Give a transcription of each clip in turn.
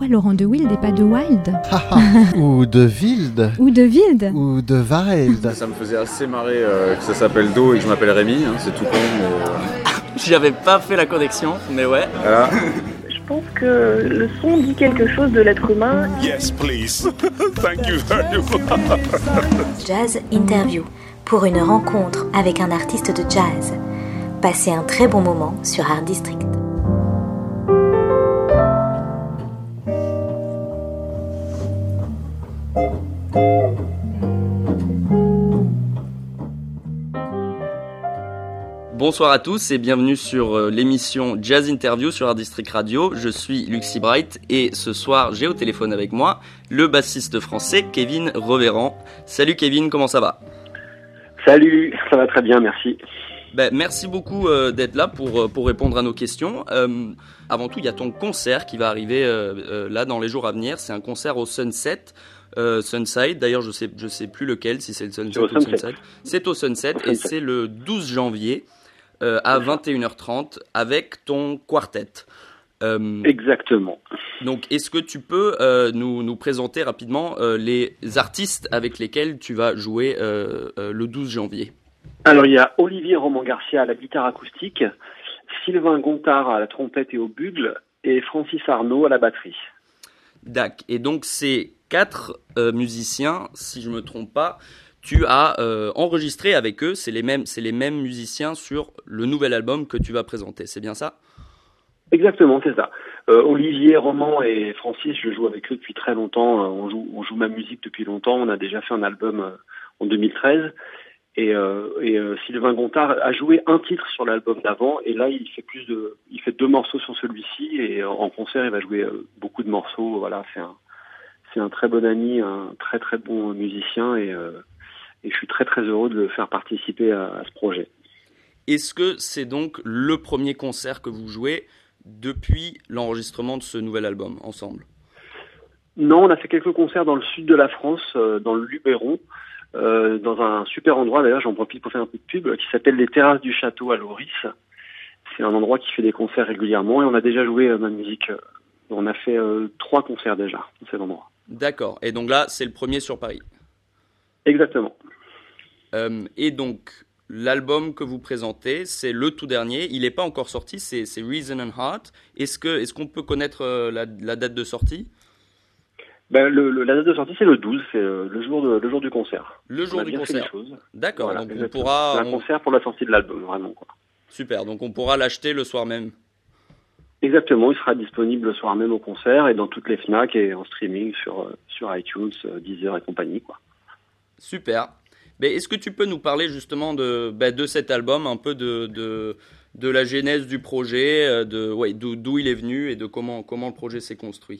pourquoi Laurent de Wild et pas de Wild? Ou de Wild. Ou de Wild. Ou de Wild. Ça me faisait assez marrer que ça s'appelle Do et que je m'appelle Rémi, c'est tout con, mais... J'avais pas fait la connexion, mais ouais. Voilà. Je pense que le son dit quelque chose de l'être humain. Yes, please. Thank you very much. Jazz Interview, pour une rencontre avec un artiste de jazz. Passez un très bon moment sur Art District. Bonsoir à tous et bienvenue sur l'émission Jazz Interview sur Art District Radio. Je suis Luxy Bright et ce soir j'ai au téléphone avec moi le bassiste français Kevin Reverand. Salut Kevin, comment ça va? Salut, ça va très bien, merci. Merci beaucoup d'être là pour répondre à nos questions. Avant tout, il y a ton concert qui va arriver là dans les jours à venir. C'est un concert au Sunset. Sunside, d'ailleurs je sais plus lequel, si c'est le Sunset ou le Sunside. C'est au Sunset et c'est le 12 janvier à 21h30 avec ton quartet. Exactement. Donc est-ce que tu peux nous présenter rapidement les artistes avec lesquels tu vas jouer le 12 janvier? Alors il y a Olivier Roman-Garcia à la guitare acoustique, Sylvain Gontard à la trompette et au bugle et Francis Arnaud à la batterie. D'accord. Et donc ces 4 musiciens, si je me trompe pas, tu as enregistré avec eux, c'est les mêmes musiciens sur le nouvel album que tu vas présenter, c'est bien ça? Exactement, c'est ça. Olivier, Roman et Francis, je joue avec eux depuis très longtemps. On joue ma musique depuis longtemps. On a déjà fait un album en 2013. Et Sylvain Gontard a joué un titre sur l'album d'avant. Et là, il fait 2 morceaux sur celui-ci. Et en concert, il va jouer beaucoup de morceaux. Voilà, c'est un très bon ami, un très très bon musicien. Et je suis très très heureux de le faire participer à ce projet. Est-ce que c'est donc le premier concert que vous jouez depuis l'enregistrement de ce nouvel album ensemble? Non, on a fait quelques concerts dans le sud de la France, dans le Luberon, dans un super endroit, d'ailleurs j'en profite pour faire un peu de pub, qui s'appelle les Terrasses du Château à Loris. C'est un endroit qui fait des concerts régulièrement et on a déjà joué ma musique. On a fait 3 concerts déjà dans cet endroit. D'accord, et donc là c'est le premier sur Paris? Exactement. Et donc l'album que vous présentez, c'est le tout dernier, il n'est pas encore sorti, c'est Reason and Heart. Est-ce qu'on peut connaître la date de sortie? La date de sortie c'est le 12, c'est le jour du concert. Le jour du concert. D'accord, voilà, donc on pourra... C'est un concert pour la sortie de l'album, vraiment, quoi. Super, donc on pourra l'acheter le soir même. Exactement, il sera disponible le soir même au concert et dans toutes les Fnac et en streaming sur iTunes, Deezer et compagnie, quoi. Super. Mais est-ce que tu peux nous parler justement de cet album, un peu de la genèse du projet, d'où il est venu et de comment le projet s'est construit?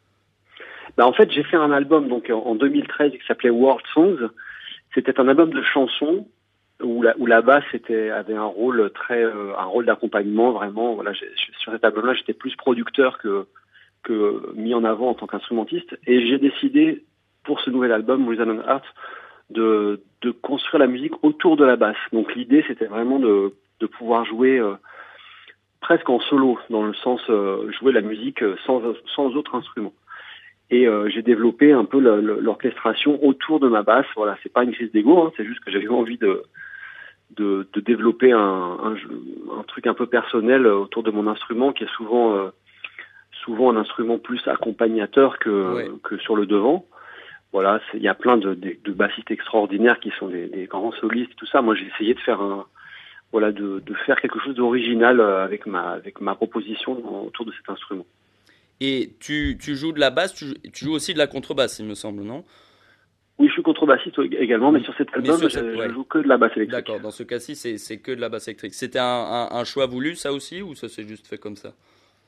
En fait, j'ai fait un album donc en 2013 qui s'appelait World Songs. C'était un album de chansons où la basse avait un rôle d'accompagnement vraiment. Voilà, sur cet album-là, j'étais plus producteur que mis en avant en tant qu'instrumentiste. Et j'ai décidé pour ce nouvel album Reason and Heart de construire la musique autour de la basse. Donc l'idée c'était vraiment de pouvoir jouer presque en solo, dans le sens jouer la musique sans autre instrument. Et j'ai développé un peu l'orchestration autour de ma basse. Voilà, c'est pas une crise d'ego, hein, c'est juste que j'avais envie de développer un truc un peu personnel autour de mon instrument qui est souvent un instrument plus accompagnateur que sur le devant. Voilà, il y a plein de bassistes extraordinaires qui sont des grands solistes et tout ça. Moi, j'ai essayé de faire de faire quelque chose d'original avec ma proposition autour de cet instrument. Et tu joues de la basse, tu joues aussi de la contrebasse, il me semble, non? Oui, je suis contrebassiste également, mais sur cet album, je joue que de la basse électrique. D'accord, dans ce cas-ci, c'est que de la basse électrique. C'était un choix voulu, ça aussi, ou ça s'est juste fait comme ça?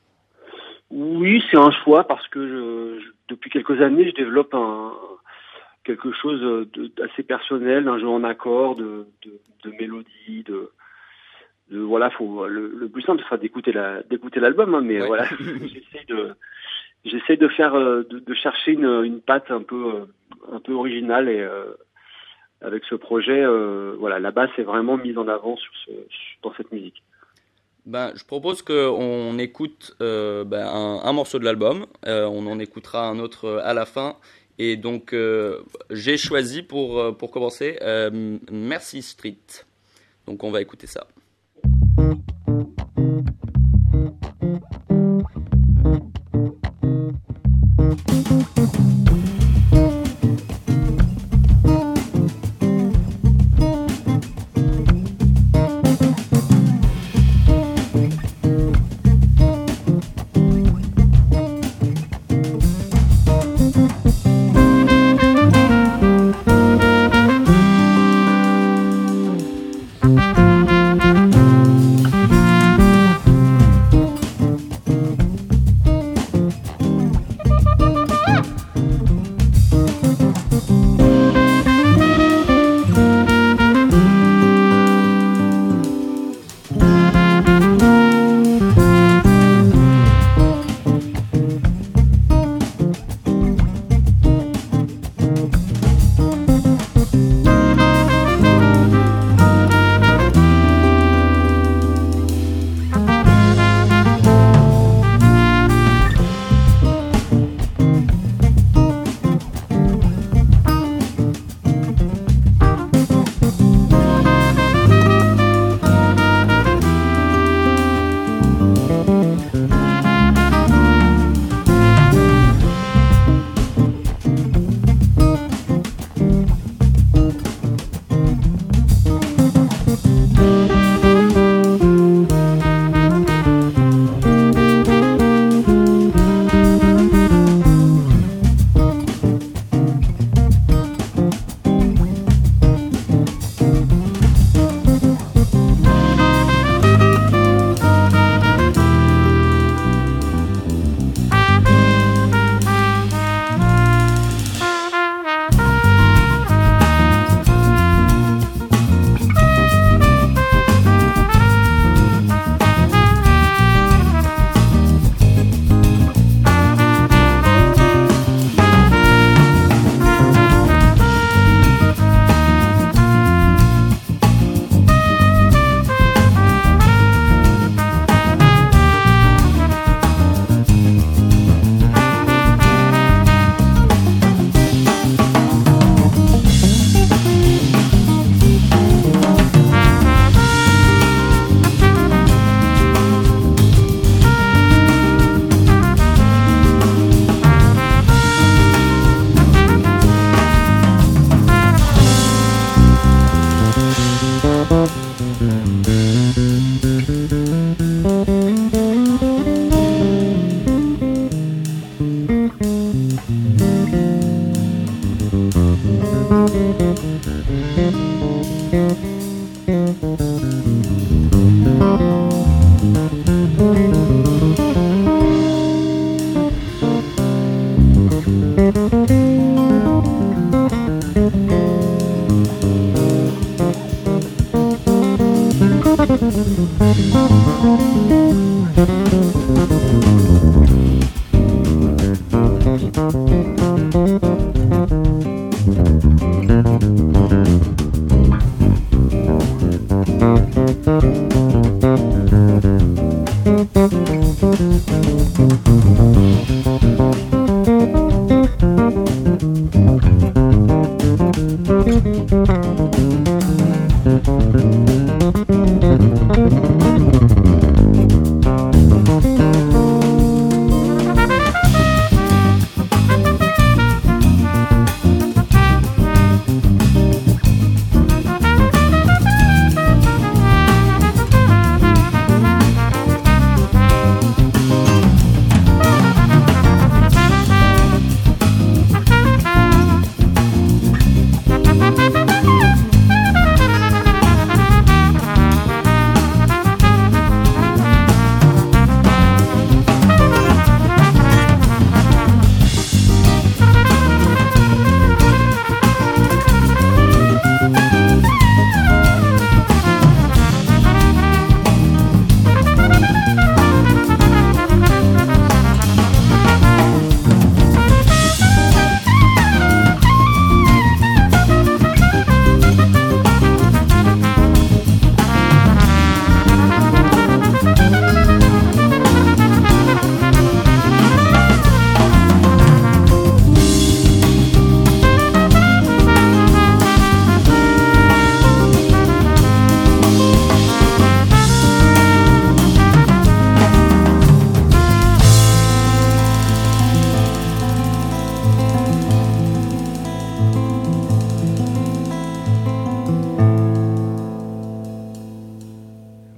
Oui, c'est un choix parce que depuis quelques années, je développe quelque chose d'assez personnel, d'un jeu en accord, de mélodie, voilà, le plus simple sera d'écouter l'album, hein, mais ouais. Voilà, j'essaie de faire, de chercher une patte un peu originale et avec ce projet, voilà, la basse est vraiment mise en avant dans cette musique. Je propose qu'on écoute un morceau de l'album. On en écoutera un autre à la fin. Et donc, j'ai choisi pour commencer Mercy Street. Donc, on va écouter ça.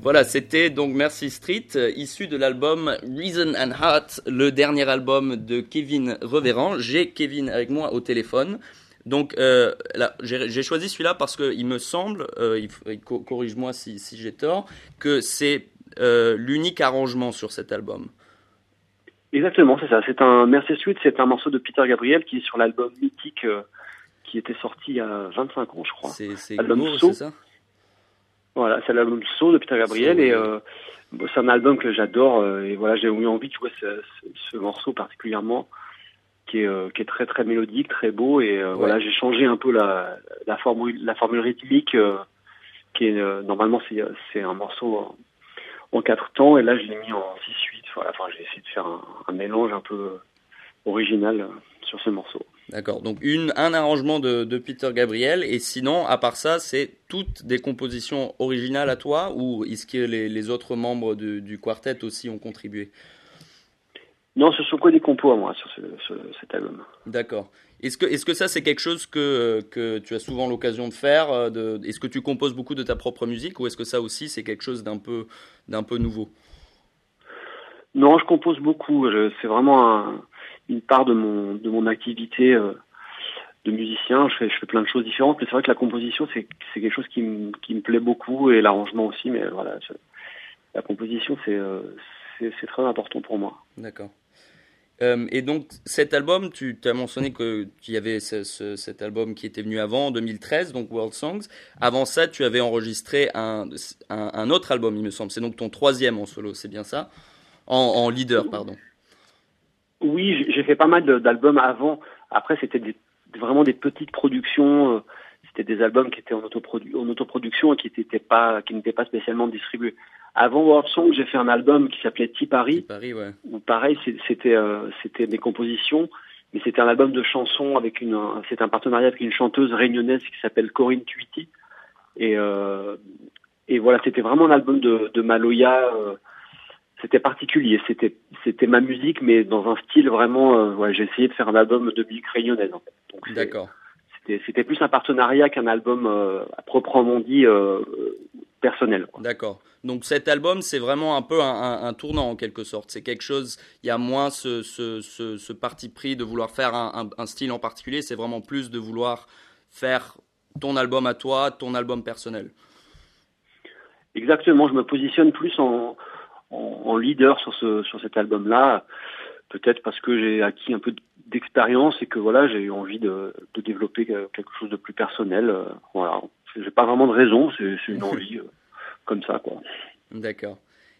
Voilà, c'était donc Mercy Street, issu de l'album Reason and Heart, le dernier album de Kevin Reverend. J'ai Kevin avec moi au téléphone. Donc là, j'ai choisi celui-là parce qu'il me semble, corrige-moi si j'ai tort, que c'est l'unique arrangement sur cet album. Exactement, c'est ça. C'est un Mercy Street, c'est un morceau de Peter Gabriel qui est sur l'album mythique qui était sorti il y a 25 ans, je crois. C'est l'album Glow, So. c'est ça? Voilà, c'est l'album So de Peter Gabriel et c'est un album que j'adore et voilà, j'ai eu envie de jouer ce morceau particulièrement qui est très très mélodique, très beau et voilà, j'ai changé un peu la formule rythmique qui est normalement c'est un morceau en 4 temps et là je l'ai mis en 6/8. Voilà, enfin j'ai essayé de faire un mélange un peu original sur ce morceau. D'accord, donc un arrangement de Peter Gabriel, et sinon, à part ça, c'est toutes des compositions originales à toi, ou est-ce que les autres membres du quartet aussi ont contribué? Non, ce sont que des compos à moi sur cet album. D'accord. Est-ce que ça, c'est quelque chose que tu as souvent l'occasion de faire est-ce que tu composes beaucoup de ta propre musique, ou est-ce que ça aussi, c'est quelque chose d'un peu nouveau? Non, je compose beaucoup. C'est vraiment une part de mon activité de musicien. Je fais plein de choses différentes, mais c'est vrai que la composition c'est quelque chose qui me plaît beaucoup et l'arrangement aussi. Mais voilà, la composition c'est très important pour moi. D'accord. Et donc cet album, tu as mentionné qu'il y avait cet album qui était venu avant, en 2013, donc World Songs. Avant ça, tu avais enregistré un autre album, il me semble. C'est donc ton 3e en solo, c'est bien ça? En leader, pardon. Oui, j'ai fait pas mal d'albums avant. Après, c'était vraiment des petites productions. C'était des albums qui étaient en autoproduction et qui n'étaient pas spécialement distribués. Avant World Song, j'ai fait un album qui s'appelait Tea Paris. Ouais. Où pareil, c'était mes compositions, mais c'était un album de chansons c'est un partenariat avec une chanteuse réunionnaise qui s'appelle Corinne Tuiti. Et voilà, c'était vraiment un album de Maloya. C'était particulier, c'était ma musique, mais dans un style vraiment. J'ai essayé de faire un album de musique réunionnaise. En fait. Donc d'accord. C'était plus un partenariat qu'un album à proprement dit personnel. Quoi. D'accord. Donc cet album, c'est vraiment un peu un tournant en quelque sorte. C'est quelque chose. Il y a moins ce parti pris de vouloir faire un style en particulier. C'est vraiment plus de vouloir faire ton album à toi, ton album personnel. Exactement. Je me positionne plus en leader sur cet album-là, peut-être parce que j'ai acquis un peu d'expérience et que voilà, j'ai eu envie de développer quelque chose de plus personnel. Voilà, j'ai pas vraiment de raison, c'est une envie comme ça, quoi. D'accord.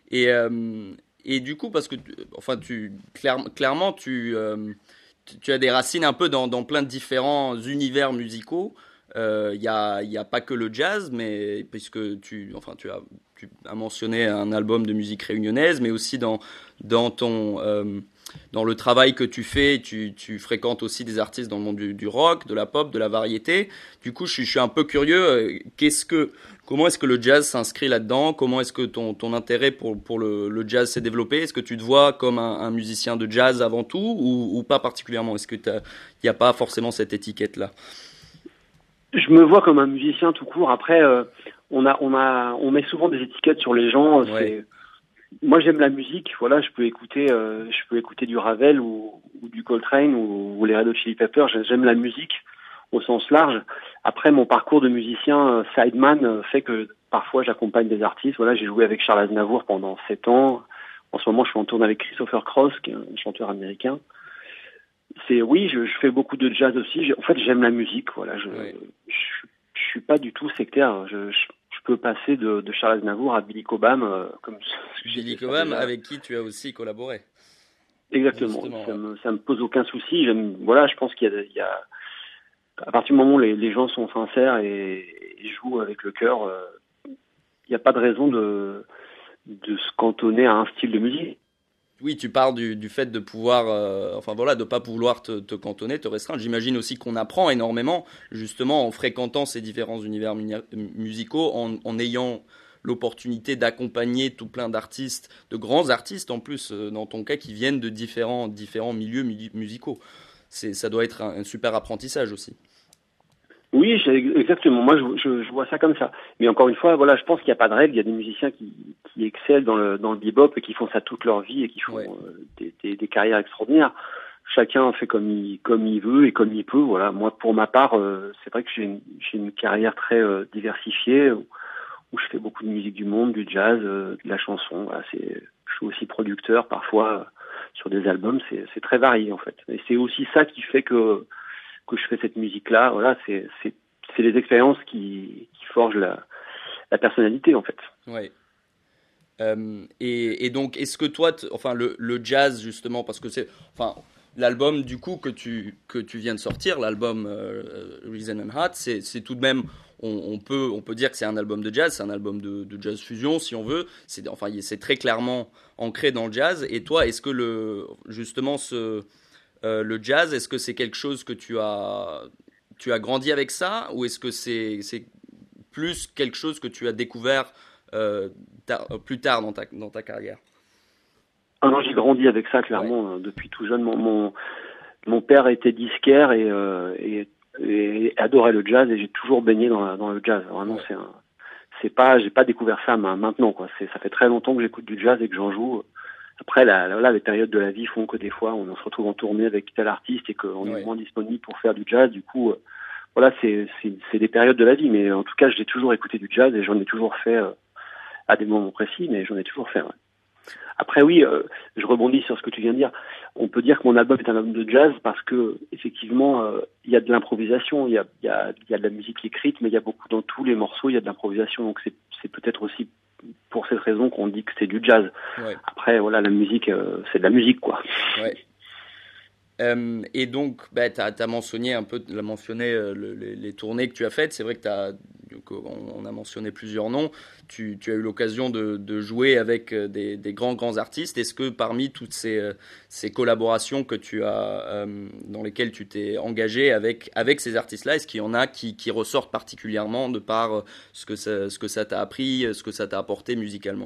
Et du coup, parce que clairement, tu as des racines un peu dans plein de différents univers musicaux. Il y a pas que le jazz, mais puisque tu as mentionné un album de musique réunionnaise, mais aussi dans le travail que tu fais, tu fréquentes aussi des artistes dans le monde du rock, de la pop, de la variété. Du coup, je suis un peu curieux. Comment est-ce que le jazz s'inscrit là-dedans? Comment est-ce que ton intérêt pour le jazz s'est développé? Est-ce que tu te vois comme un musicien de jazz avant tout ou pas particulièrement? Est-ce que il n'y a pas forcément cette étiquette-là? Je me vois comme un musicien tout court. Après, on met souvent des étiquettes sur les gens. Ouais. Moi, j'aime la musique. Voilà, je peux écouter du Ravel ou du Coltrane ou les Red Hot Chili Peppers. J'aime la musique au sens large. Après, mon parcours de musicien sideman fait que parfois j'accompagne des artistes. Voilà, j'ai joué avec Charles Aznavour pendant 7 ans. En ce moment, je suis en tournée avec Christopher Cross, qui est un chanteur américain. Je fais beaucoup de jazz aussi. En fait, j'aime la musique. Voilà, je suis pas du tout sectaire. Je peux passer de Charles Aznavour à Billy Cobham, comme Billy Cobham, avec qui tu as aussi collaboré. Exactement. Ça me pose aucun souci. Je pense qu'il y a à partir du moment où les gens sont sincères et jouent avec le cœur, il n'y a pas de raison de se cantonner à un style de musique. Oui, tu parles du fait de pouvoir, de pas vouloir te cantonner, te restreindre. J'imagine aussi qu'on apprend énormément, justement, en fréquentant ces différents univers musicaux, en ayant l'opportunité d'accompagner tout plein d'artistes, de grands artistes en plus, dans ton cas, qui viennent de différents milieux musicaux. Ça doit être un super apprentissage aussi. Oui, exactement. Moi, je vois ça comme ça. Mais encore une fois, voilà, je pense qu'il n'y a pas de règle. Il y a des musiciens qui excellent dans le bebop et qui font ça toute leur vie et qui font des carrières extraordinaires. Chacun fait comme il veut et comme il peut. Voilà. Moi, pour ma part, c'est vrai que j'ai une carrière très diversifiée où je fais beaucoup de musique du monde, du jazz, de la chanson. Voilà, je suis aussi producteur parfois sur des albums. C'est très varié en fait. Et c'est aussi ça qui fait que je fais cette musique-là. Voilà, c'est les expériences qui forgent la personnalité, en fait. Ouais. Et donc, est-ce que toi, le jazz, justement, parce que l'album, du coup, que tu viens de sortir, l'album Reason and Heart, c'est tout de même, on peut dire que c'est un album de jazz, c'est un album de jazz fusion, si on veut. C'est très clairement ancré dans le jazz. Et toi, est-ce que le jazz, est-ce que c'est quelque chose que tu as grandi avec ça, ou est-ce que c'est plus quelque chose que tu as découvert plus tard dans ta carrière? Ah non, j'ai grandi avec ça clairement. Depuis tout jeune. Mon père était disquaire et adorait le jazz, et j'ai toujours baigné dans le jazz. Vraiment, j'ai pas découvert ça maintenant, quoi. Ça fait très longtemps que j'écoute du jazz et que j'en joue. Après, les périodes de la vie font que des fois, on se retrouve en tournée avec tel artiste et qu'on est moins disponible pour faire du jazz. Du coup, voilà, c'est des périodes de la vie. Mais en tout cas, j'ai toujours écouté du jazz et j'en ai toujours fait à des moments précis, mais j'en ai toujours fait. Ouais. Après, oui, je rebondis sur ce que tu viens de dire. On peut dire que mon album est un album de jazz parce que, effectivement, il y a de l'improvisation, il y a de la musique écrite, mais il y a beaucoup dans tous les morceaux, il y a de l'improvisation. Donc c'est peut-être aussi pour cette raison qu'on dit que c'est du jazz. Ouais. Après, voilà, la musique, c'est de la musique, quoi. Ouais. Et donc, t'as mentionné les tournées que tu as faites. C'est vrai que on a mentionné plusieurs noms. Tu as eu l'occasion de jouer avec des grands artistes. Est-ce que parmi toutes ces collaborations que tu as, dans lesquelles tu t'es engagé avec ces artistes-là, est-ce qu'il y en a qui ressortent particulièrement de par ce que ça t'a appris, ce que ça t'a apporté musicalement?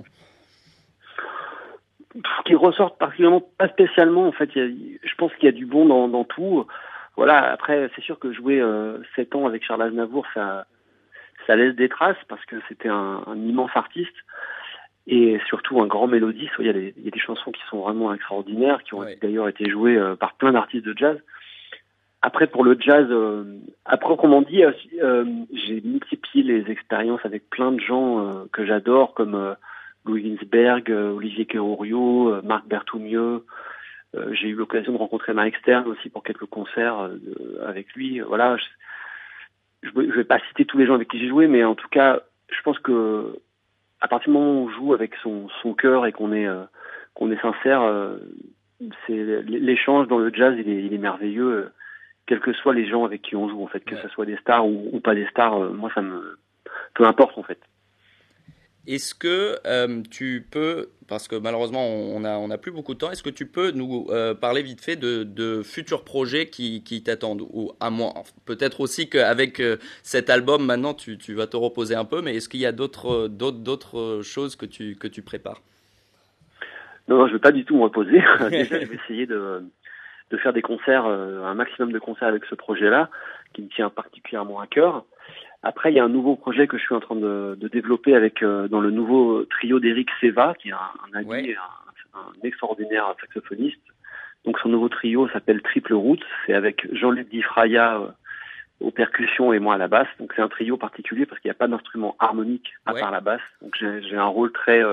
Qui ressortent particulièrement, pas spécialement. En fait, je pense qu'il y a du bon dans tout. Voilà. Après, c'est sûr que jouer 7 ans avec Charles Aznavour, ça laisse des traces parce que c'était un immense artiste et surtout un grand mélodiste. Il y a des chansons qui sont vraiment extraordinaires, qui ont d'ailleurs été jouées par plein d'artistes de jazz. Après, pour le jazz, à proprement dit, j'ai multiplié les expériences avec plein de gens que j'adore, comme Louis Ginsberg, Olivier Querourio, Marc Berthoumieux. J'ai eu l'occasion de rencontrer Mike Stern aussi pour quelques concerts avec lui. Voilà, je vais pas citer tous les gens avec qui j'ai joué, mais en tout cas, je pense que à partir du moment où on joue avec son cœur et qu'on est sincère, c'est l'échange dans le jazz, il est merveilleux, quels que soient les gens avec qui on joue, en fait, que ce soit des stars ou pas des stars. Moi, peu importe, en fait. Est-ce que tu peux, parce que malheureusement on a plus beaucoup de temps, est-ce que tu peux nous parler vite fait de futurs projets qui t'attendent, ou à moins, peut-être aussi qu'avec cet album maintenant tu vas te reposer un peu, mais est-ce qu'il y a d'autres choses que tu prépares? Non, je vais pas du tout me reposer. Déjà, je vais essayer de faire des concerts, un maximum de concerts avec ce projet-là, qui me tient particulièrement à cœur. Après, il y a un nouveau projet que je suis en train de développer dans le nouveau trio d'Eric Seva, qui est un ami, un extraordinaire saxophoniste. Donc son nouveau trio s'appelle Triple Roots. C'est avec Jean-Luc Di Fraia aux percussions et moi à la basse. Donc c'est un trio particulier parce qu'il n'y a pas d'instrument harmonique à part la basse. Donc j'ai un rôle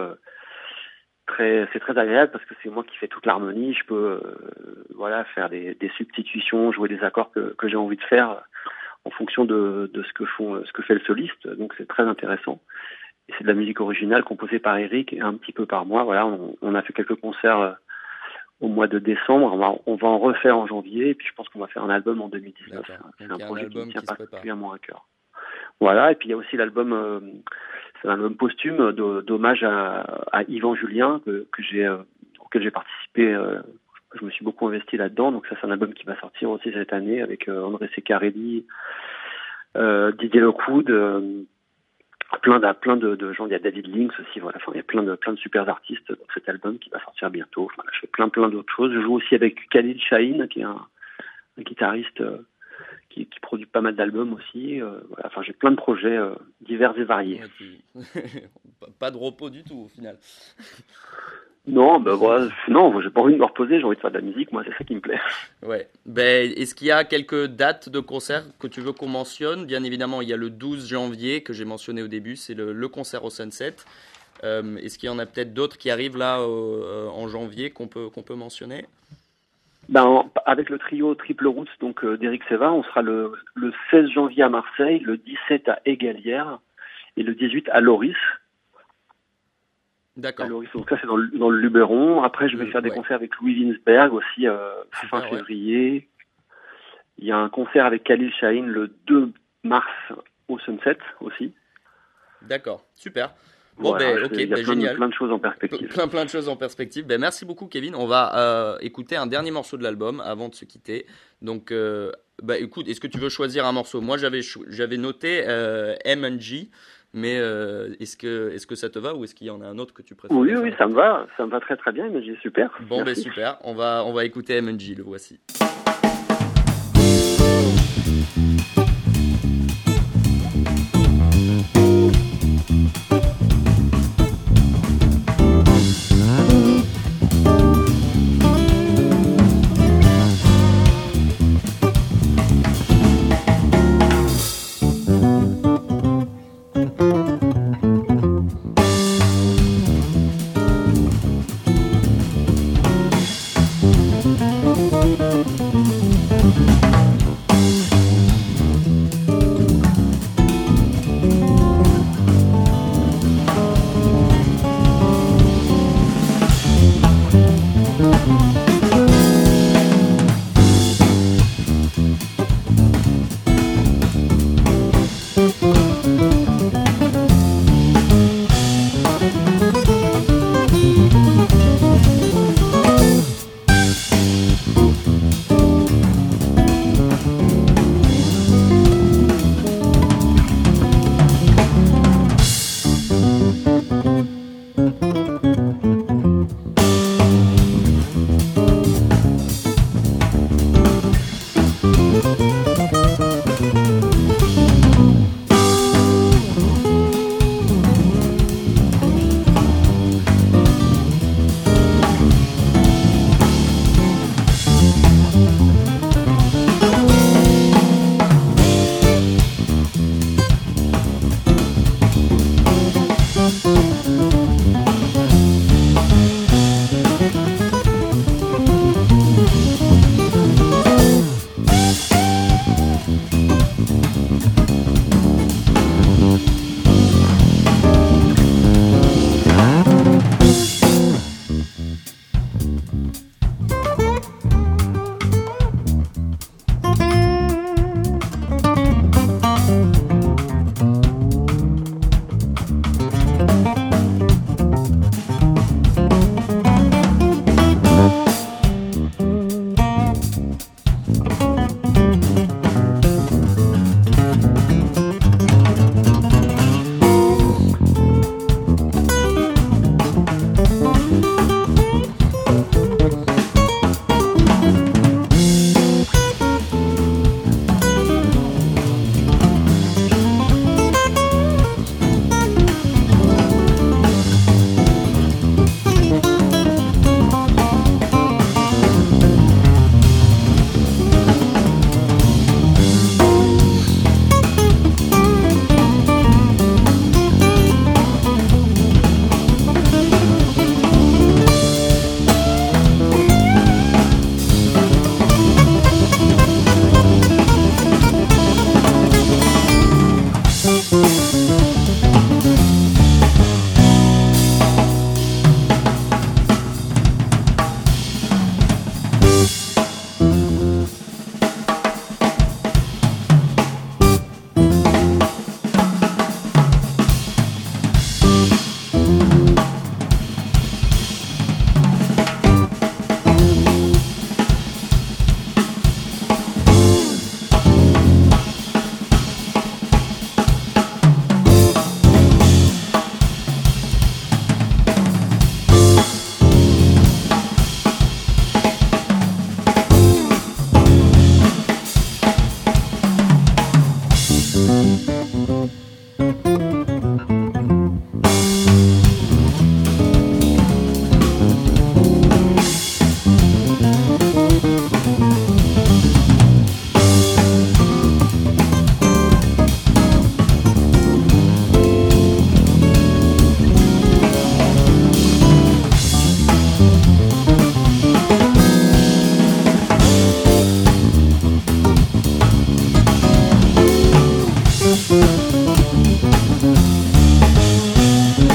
c'est très agréable parce que c'est moi qui fais toute l'harmonie. Je peux faire des substitutions, jouer des accords que j'ai envie de faire en fonction de ce que fait le soliste. Donc c'est très intéressant. Et c'est de la musique originale composée par Eric et un petit peu par moi. Voilà, on a fait quelques concerts au mois de décembre. On va en refaire en janvier, et puis je pense qu'on va faire un album en 2019. C'est un projet qui me tient particulièrement à cœur. Voilà, et puis il y a aussi l'album, c'est un album posthume d'hommage à Yvan Julien auquel j'ai participé. Je me suis beaucoup investi là-dedans, donc ça c'est un album qui va sortir aussi cette année avec André Ceccarelli, Didier Lockwood, plein de gens. Il y a David Lynx aussi, voilà. Enfin, il y a plein de super artistes dans cet album qui va sortir bientôt. Enfin, je fais plein d'autres choses. Je joue aussi avec Khalil Shaheen, qui est un guitariste qui produit pas mal d'albums aussi. Voilà. Enfin, j'ai plein de projets divers et variés. Pas de repos du tout au final. Non, voilà, non, j'ai pas envie de me reposer, j'ai envie de faire de la musique, moi, c'est ça qui me plaît. Ouais. Est-ce qu'il y a quelques dates de concert que tu veux qu'on mentionne? Bien évidemment, il y a le 12 janvier que j'ai mentionné au début, c'est le concert au Sunset. Est-ce qu'il y en a peut-être d'autres qui arrivent là en janvier qu'on peut mentionner? Avec le trio Triple Roots, donc d'Eric Seva, on sera le 16 janvier à Marseille, le 17 à Égalière et le 18 à Loris. D'accord. Alors, donc ça, c'est dans le Luberon. Après, je vais faire des concerts avec Louis Winsberg aussi, fin février. Il y a un concert avec Khalil Shaheen le 2 mars au Sunset aussi. D'accord, super. Bon, ok, il y a génial. Plein de choses en perspective. Plein de choses en perspective. Merci beaucoup, Kevin. On va écouter un dernier morceau de l'album avant de se quitter. Donc, écoute, est-ce que tu veux choisir un morceau? Moi, j'avais noté M&G. Mais est-ce que ça te va ou est-ce qu'il y en a un autre que tu préfères? Oui, ça me va très très bien, mais super. Bon, super, on va écouter M&G, le voici.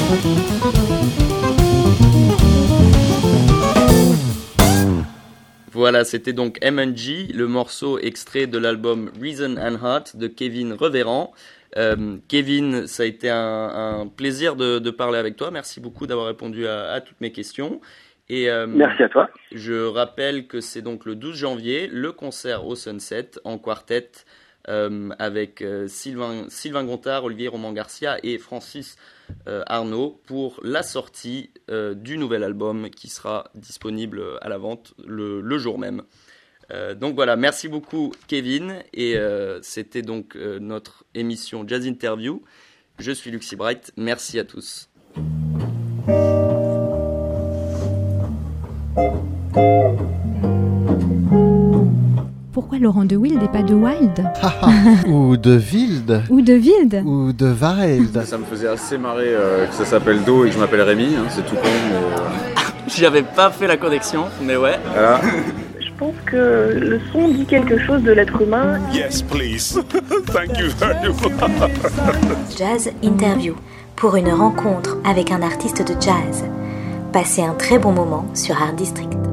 Voilà, c'était donc M&G, le morceau extrait de l'album Reason and Heart de Kevin Reverend. Kevin, ça a été un plaisir de parler avec toi. Merci beaucoup d'avoir répondu à toutes mes questions. Et, merci à toi. Je rappelle que c'est donc le 12 janvier, le concert au Sunset en quartet avec Sylvain Gontard, Olivier Roman-Garcia et Francis Arnaud pour la sortie du nouvel album qui sera disponible à la vente le jour même. Donc voilà, merci beaucoup Kevin, et c'était donc notre émission Jazz Interview. Je suis Luxy Bright, merci à tous. Pourquoi Laurent de Wild et pas de Wild? Ou de Wild. Ou de Wild. Ou de Wild. Ça me faisait assez marrer que ça s'appelle Do et que je m'appelle Rémi, hein, c'est tout con, mais... J'avais pas fait la connexion, mais ouais. Voilà. Je pense que le son dit quelque chose de l'être humain. Yes, please. Thank you very much. Jazz Interview, pour une rencontre avec un artiste de jazz. Passez un très bon moment sur Art District.